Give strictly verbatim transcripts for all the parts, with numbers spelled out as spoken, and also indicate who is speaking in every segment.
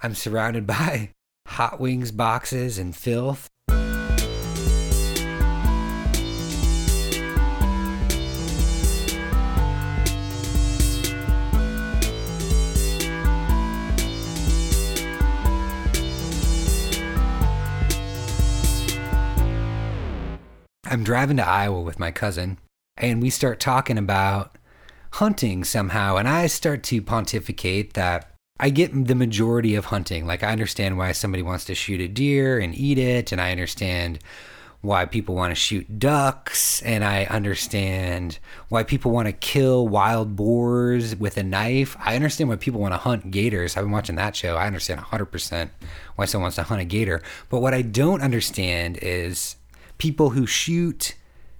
Speaker 1: I'm surrounded by Hot Wings boxes and filth. I'm driving to Iowa with my cousin, and we start talking about hunting somehow, and I start to pontificate that I get the majority of hunting. Like, I understand why somebody wants to shoot a deer and eat it, and I understand why people want to shoot ducks, and I understand why people want to kill wild boars with a knife. I understand why people want to hunt gators. I've been watching that show. I understand one hundred percent why someone wants to hunt a gator. But what I don't understand is people who shoot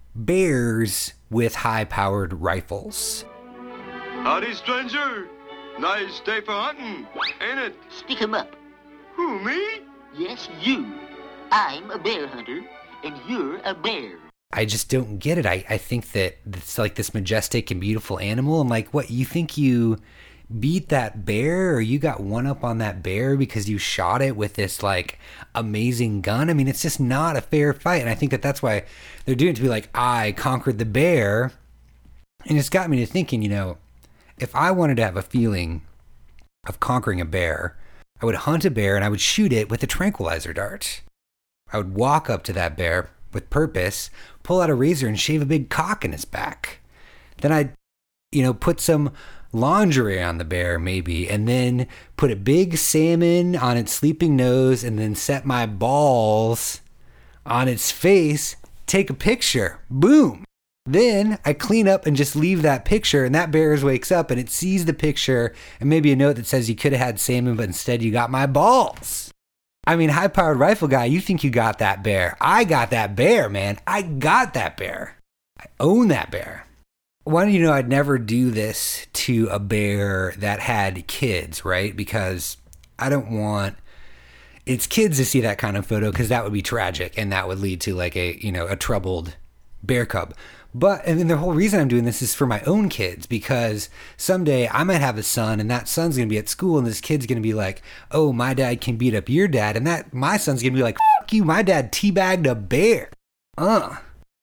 Speaker 1: bears with high-powered rifles.
Speaker 2: Howdy, stranger. Nice day for hunting, ain't it?
Speaker 3: Stick 'em up.
Speaker 2: Who, me?
Speaker 3: Yes, you. I'm a bear hunter, and you're a bear.
Speaker 1: I just don't get it. I, I think that it's like this majestic and beautiful animal. I'm like, what, you think you beat that bear, or you got one up on that bear because you shot it with this like amazing gun? I mean, it's just not a fair fight. And I think that that's why they're doing it, to be like, I conquered the bear. And it's got me to thinking, you know, if I wanted to have a feeling of conquering a bear, I would hunt a bear and I would shoot it with a tranquilizer dart. I would walk up to that bear with purpose, pull out a razor and shave a big cock in its back. Then I'd, you know, put some lingerie on the bear maybe, and then put a big salmon on its sleeping nose, and then set my balls on its face, take a picture, boom. Then I clean up and just leave that picture, and that bear wakes up and it sees the picture and maybe a note that says you could have had salmon, but instead you got my balls. I mean, high-powered rifle guy, you think you got that bear. I got that bear, man. I got that bear. I own that bear. Why do you know I'd never do this to a bear that had kids, right? Because I don't want its kids to see that kind of photo, because that would be tragic and that would lead to like a, you know, a troubled bear cub. But, and then the whole reason I'm doing this is for my own kids, because someday I might have a son, and that son's going to be at school, and this kid's going to be like, oh, my dad can beat up your dad. And that my son's going to be like, fuck you, my dad teabagged a bear. Uh,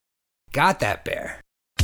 Speaker 1: got that bear.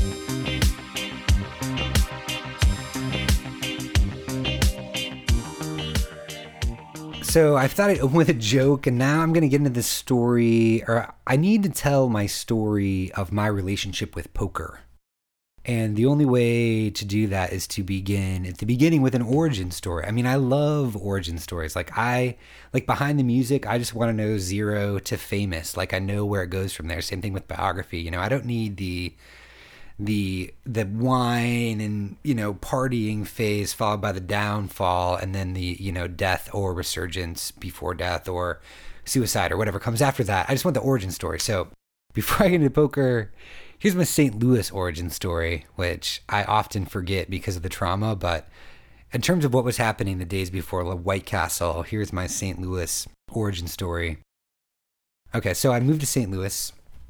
Speaker 1: So I thought I'd open with a joke, and now I'm going to get into this story, or I need to tell my story of my relationship with poker. And the only way to do that is to begin at the beginning with an origin story. I mean, I love origin stories. Like I, like behind the music, I just want to know zero to famous. Like I know where it goes from there. Same thing with biography. You know, I don't need the the the wine and, you know, partying phase followed by the downfall, and then the, you know, death or resurgence before death, or suicide or whatever comes after that. I just want the origin story. So before I get into poker, here's my Saint Louis origin story, which I often forget because of the trauma. But in terms of what was happening the days before White Castle, here's my Saint Louis origin story. Okay, so I moved to Saint Louis.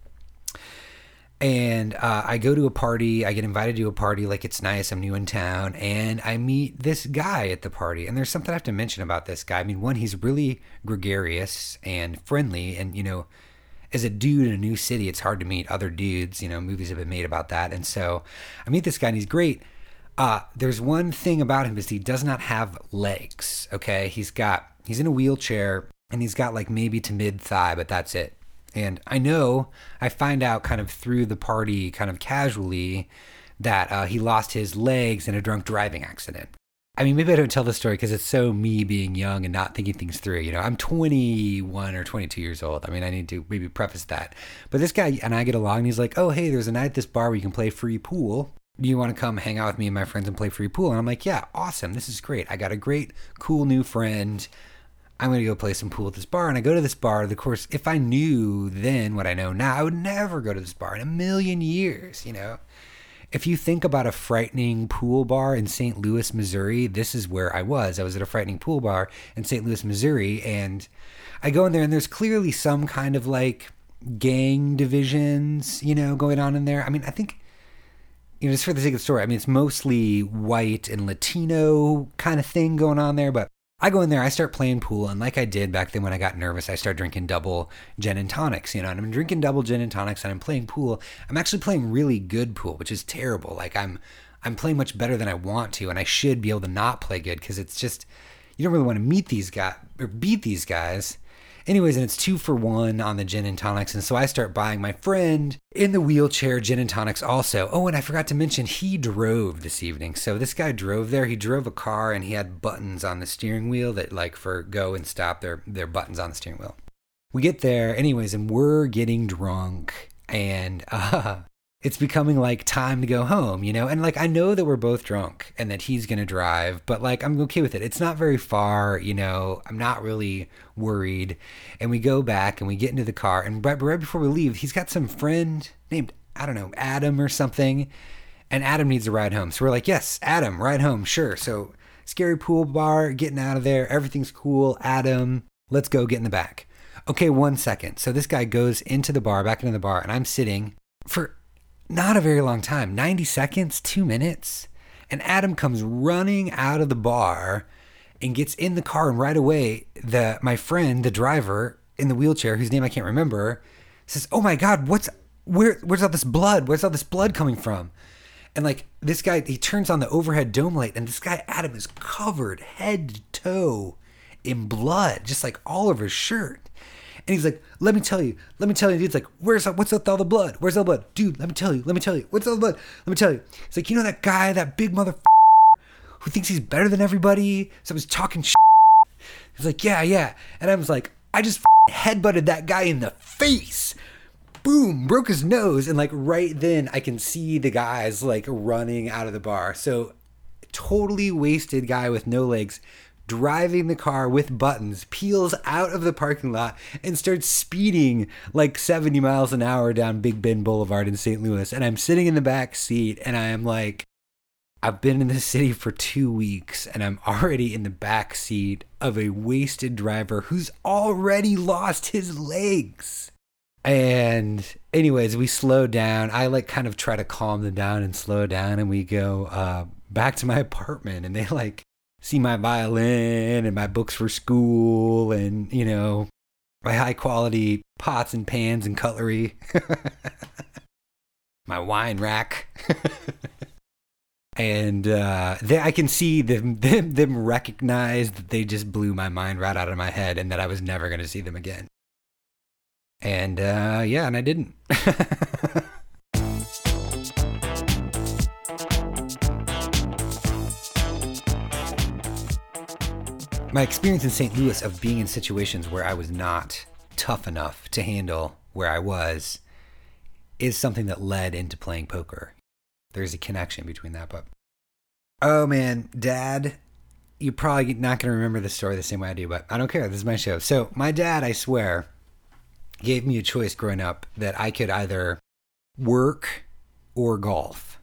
Speaker 1: And uh, I go to a party, I get invited to a party, like it's nice, I'm new in town, and I meet this guy at the party. And there's something I have to mention about this guy. I mean, one, he's really gregarious and friendly, and, you know, as a dude in a new city, it's hard to meet other dudes, you know, movies have been made about that. And so I meet this guy, and he's great. Uh, there's one thing about him is he does not have legs, okay? He's got, he's in a wheelchair, and he's got like maybe to mid-thigh, but that's it. And I know, I find out kind of through the party, kind of casually, that uh, he lost his legs in a drunk driving accident. I mean, maybe I don't tell this story because it's so me being young and not thinking things through. You know, I'm twenty-one or twenty-two years old. I mean, I need to maybe preface that. But this guy and I get along, and he's like, oh, hey, there's a night at this bar where you can play free pool. Do you want to come hang out with me and my friends and play free pool? And I'm like, yeah, awesome. This is great. I got a great, cool new friend. I'm going to go play some pool at this bar. And I go to this bar. Of course, if I knew then what I know now, I would never go to this bar in a million years, you know. If you think about a frightening pool bar in Saint Louis, Missouri, this is where I was. I was at a frightening pool bar in Saint Louis, Missouri. And I go in there, and there's clearly some kind of like gang divisions, you know, going on in there. I mean, I think, you know, just for the sake of the story, I mean, it's mostly white and Latino kind of thing going on there, but I go in there, I start playing pool, and like I did back then when I got nervous, I start drinking double gin and tonics, you know, and I'm drinking double gin and tonics and I'm playing pool. I'm actually playing really good pool, which is terrible. Like I'm I'm playing much better than I want to, and I should be able to not play good because it's just, you don't really want to meet these guys or beat these guys. Anyways, and it's two for one on the gin and tonics. And so I start buying my friend in the wheelchair gin and tonics also. Oh, and I forgot to mention, he drove this evening. So this guy drove there. He drove a car and he had buttons on the steering wheel that like for go and stop, they're, they're buttons on the steering wheel. We get there anyways, and we're getting drunk and uh, it's becoming like time to go home, you know? And like, I know that we're both drunk and that he's going to drive, but like, I'm okay with it. It's not very far, you know, I'm not really worried. And we go back and we get into the car, and right, right before we leave, he's got some friend named, I don't know, Adam or something. And Adam needs a ride home. So we're like, yes, Adam, ride home. Sure. So scary pool bar, getting out of there. Everything's cool. Adam, let's go get in the back. Okay. One second. So this guy goes into the bar, back into the bar, and I'm sitting for not a very long time, ninety seconds, two minutes. And Adam comes running out of the bar and gets in the car. And right away, the my friend, the driver in the wheelchair, whose name I can't remember, says, oh my God, what's, where, where's all this blood? Where's all this blood coming from? And like this guy, he turns on the overhead dome light, and this guy, Adam, is covered head to toe in blood, just like all over his shirt. And he's like, let me tell you, let me tell you. Dude's like, where's, what's up with all the blood? Where's all the blood? Dude, let me tell you, let me tell you. What's all the blood? Let me tell you. He's like, you know that guy, that big motherfucker who thinks he's better than everybody? So he's talking shit. He's like, yeah, yeah. And I was like, I just headbutted that guy in the face. Boom, broke his nose. And like right then I can see the guys like running out of the bar. So totally wasted guy with no legs, driving the car with buttons, peels out of the parking lot and starts speeding like seventy miles an hour down Big Bend Boulevard in Saint Louis. And I'm sitting in the back seat and I am like, I've been in this city for two weeks and I'm already in the back seat of a wasted driver who's already lost his legs. And anyways, we slow down. I like kind of try to calm them down and slow down, and we go uh, back to my apartment, and they like see my violin and my books for school and, you know, my high quality pots and pans and cutlery, my wine rack. And uh, they, I can see them, them, them recognize that they just blew my mind right out of my head and that I was never going to see them again. And uh, yeah, and I didn't. My experience in Saint Louis of being in situations where I was not tough enough to handle where I was is something that led into playing poker. There's a connection between that, but oh man, Dad, you're probably not going to remember the story the same way I do, but I don't care. This is my show. So my dad, I swear, gave me a choice growing up that I could either work or golf.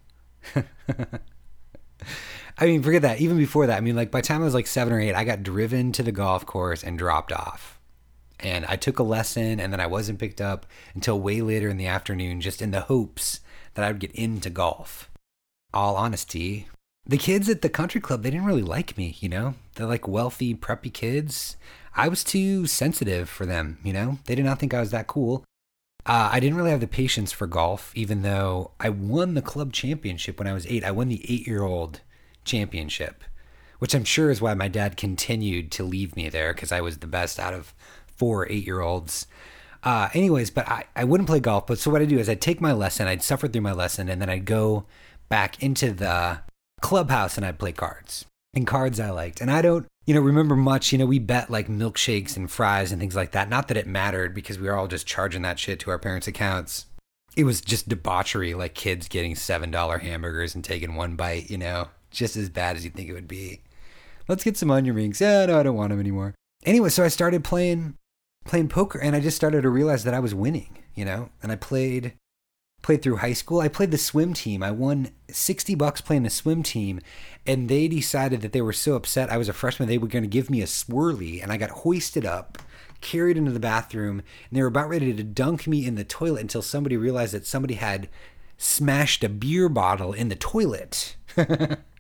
Speaker 1: I mean, forget that. Even before that, I mean, like by the time I was like seven or eight, I got driven to the golf course and dropped off. And I took a lesson and then I wasn't picked up until way later in the afternoon, just in the hopes that I would get into golf. All honesty, the kids at the country club, they didn't really like me, you know? They're like wealthy, preppy kids. I was too sensitive for them, you know? They did not think I was that cool. Uh, I didn't really have the patience for golf, even though I won the club championship when I was eight. I won the eight-year-old championship, which I'm sure is why my dad continued to leave me there, because I was the best out of four eight-year-olds. Uh, anyways, but I, I wouldn't play golf. But so what I'd do is I'd take my lesson, I'd suffer through my lesson, and then I'd go back into the clubhouse and I'd play cards. And cards I liked. And I don't, you know, remember much. You know, we bet like milkshakes and fries and things like that. Not that it mattered because we were all just charging that shit to our parents' accounts. It was just debauchery, like kids getting seven dollar hamburgers and taking one bite, you know, just as bad as you'd think it would be. Let's get some onion rings. Yeah, no, I don't want them anymore. Anyway, so I started playing playing poker, and I just started to realize that I was winning, you know, and I played, played through high school. I played the swim team. I won sixty bucks playing the swim team, and they decided that they were so upset I was a freshman, they were going to give me a swirly, and I got hoisted up, carried into the bathroom, and they were about ready to dunk me in the toilet until somebody realized that somebody had smashed a beer bottle in the toilet.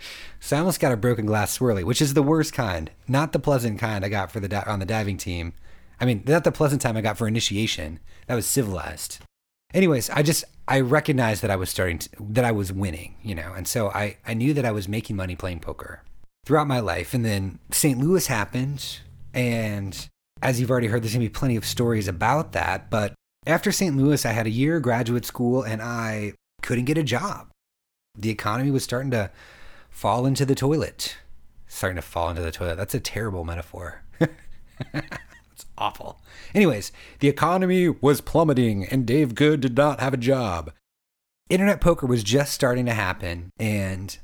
Speaker 1: So I almost got a broken glass swirly, which is the worst kind, not the pleasant kind I got for the di- on the diving team. I mean, not the pleasant time I got for initiation. That was civilized. Anyways, I just, I recognized that I was starting to, that I was winning, you know, and so I, I knew that I was making money playing poker throughout my life. And then Saint Louis happened, and as you've already heard, there's going to be plenty of stories about that. But after Saint Louis, I had a year of graduate school, and I couldn't get a job. The economy was starting to fall into the toilet. Starting to fall into the toilet. That's a terrible metaphor. It's awful. Anyways, the economy was plummeting, and Dave Good did not have a job. Internet poker was just starting to happen, and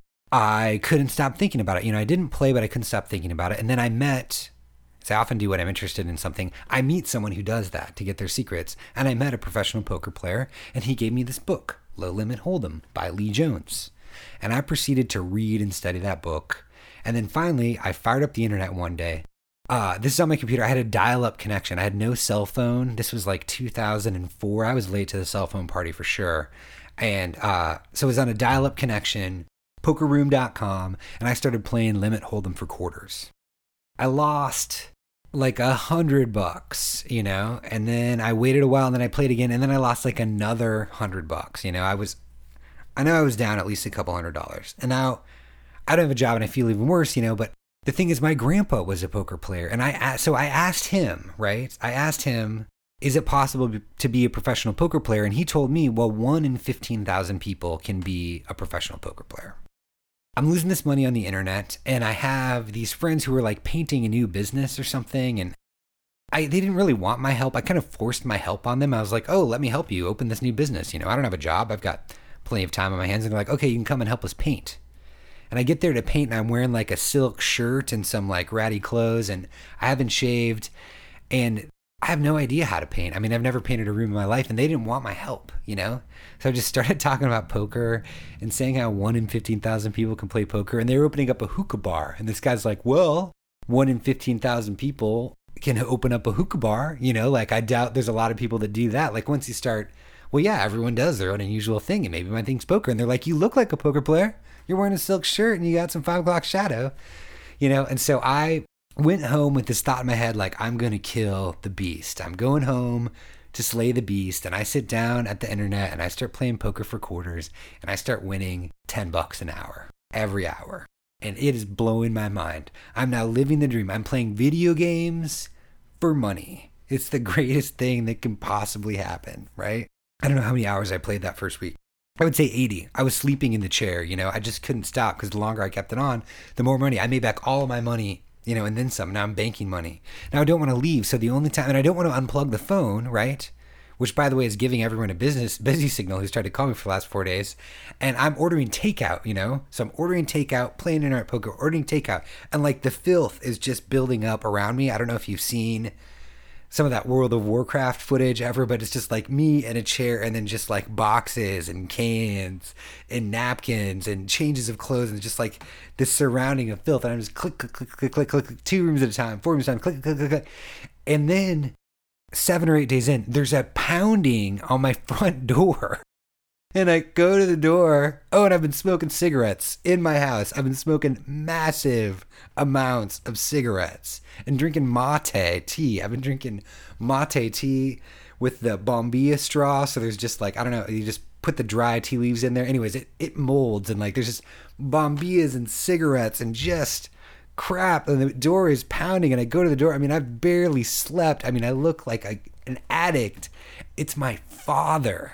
Speaker 1: I couldn't stop thinking about it. You know, I didn't play, but I couldn't stop thinking about it. And then I met, as I often do when I'm interested in something, I meet someone who does that to get their secrets. And I met a professional poker player, and he gave me this book, Low Limit Hold'em by Lee Jones. And I proceeded to read and study that book. And then finally, I fired up the internet one day. Uh, this is on my computer. I had a dial-up connection. I had no cell phone. This was like two thousand four. I was late to the cell phone party for sure. And uh, so it was on a dial-up connection, poker room dot com, and I started playing Limit Hold'em for quarters. I lost like a hundred bucks, you know, and then I waited a while, and then I played again, and then I lost like another hundred bucks. You know, I was, I know I was down at least a couple hundred dollars. And now I don't have a job, and I feel even worse, you know, but the thing is, my grandpa was a poker player, and I so I asked him, right? I asked him, is it possible to be a professional poker player? And he told me, well, one in fifteen thousand people can be a professional poker player. I'm losing this money on the internet, and I have these friends who are like painting a new business or something, and I they didn't really want my help. I kind of forced my help on them. I was like, oh, let me help you open this new business. You know, I don't have a job. I've got plenty of time on my hands. And they're like, okay, you can come and help us paint. And I get there to paint, and I'm wearing like a silk shirt and some like ratty clothes, and I haven't shaved, and I have no idea how to paint. I mean, I've never painted a room in my life, and they didn't want my help, you know? So I just started talking about poker and saying how one in fifteen thousand people can play poker, and they were opening up a hookah bar. And this guy's like, well, one in fifteen thousand people can open up a hookah bar, you know? Like, I doubt there's a lot of people that do that. Like, once you start, well, yeah, everyone does their own unusual thing, and maybe my thing's poker. And they're like, you look like a poker player. You're wearing a silk shirt and you got some five o'clock shadow, you know? And so I went home with this thought in my head, like, I'm going to kill the beast. I'm going home to slay the beast. And I sit down at the internet and I start playing poker for quarters, and I start winning ten bucks an hour, every hour. And it is blowing my mind. I'm now living the dream. I'm playing video games for money. It's the greatest thing that can possibly happen, right? I don't know how many hours I played that first week. I would say eighty. I was sleeping in the chair, you know, I just couldn't stop, because the longer I kept it on, the more money. I made back all of my money, you know, and then some. Now I'm banking money. Now I don't want to leave. So the only time, and I don't want to unplug the phone, right? Which, by the way, is giving everyone a business busy signal who's tried to call me for the last four days. And I'm ordering takeout, you know? So I'm ordering takeout, playing internet poker, ordering takeout. And like the filth is just building up around me. I don't know if you've seen some of that World of Warcraft footage ever, but it's just like me and a chair, and then just like boxes and cans and napkins and changes of clothes, and just like this surrounding of filth. And I'm just click, click, click, click, click, click, click, two rooms at a time, four rooms at a time, click, click, click, click. And then seven or eight days in, there's a pounding on my front door. And I go to the door. Oh, and I've been smoking cigarettes in my house. I've been smoking massive amounts of cigarettes and drinking mate tea. I've been drinking mate tea with the bombilla straw. So there's just like, I don't know, you just put the dry tea leaves in there. Anyways, it, it molds, and like there's just bombillas and cigarettes and just crap. And the door is pounding, and I go to the door. I mean, I've barely slept. I mean, I look like a, an addict. It's my father.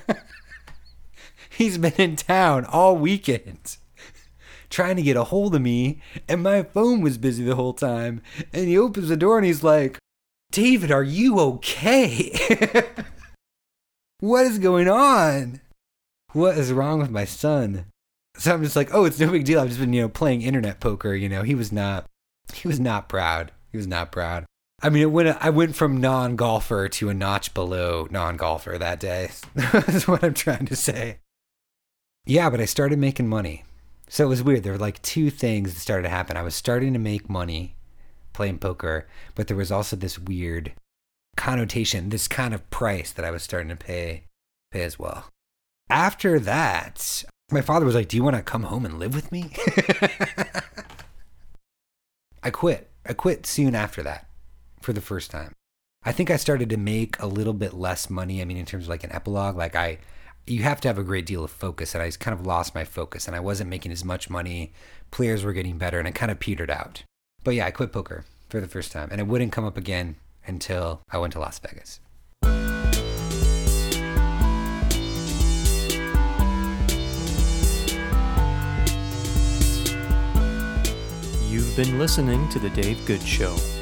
Speaker 1: He's been in town all weekend trying to get a hold of me, and my phone was busy the whole time. And he opens the door and he's like, David, are you okay? What is going on? What is wrong with my son? So I'm just like, oh, it's no big deal. I've just been, you know, playing internet poker. You know, he was not, he was not proud. He was not proud. I mean, it went, I went from non-golfer to a notch below non-golfer that day. That's what I'm trying to say. Yeah, but I started making money. So it was weird. There were like two things that started to happen. I was starting to make money playing poker, but there was also this weird connotation, this kind of price that I was starting to pay, pay as well. After that, My father was like, do you want to come home and live with me? I quit. I quit soon after that for the first time. I think I started to make a little bit less money. I mean, in terms of like an epilogue, like I, you have to have a great deal of focus, and I kind of lost my focus, and I wasn't making as much money. Players were getting better, and it kind of petered out. But yeah, I quit poker for the first time, and it wouldn't come up again until I went to Las Vegas.
Speaker 4: You've been listening to The Dave Good Show.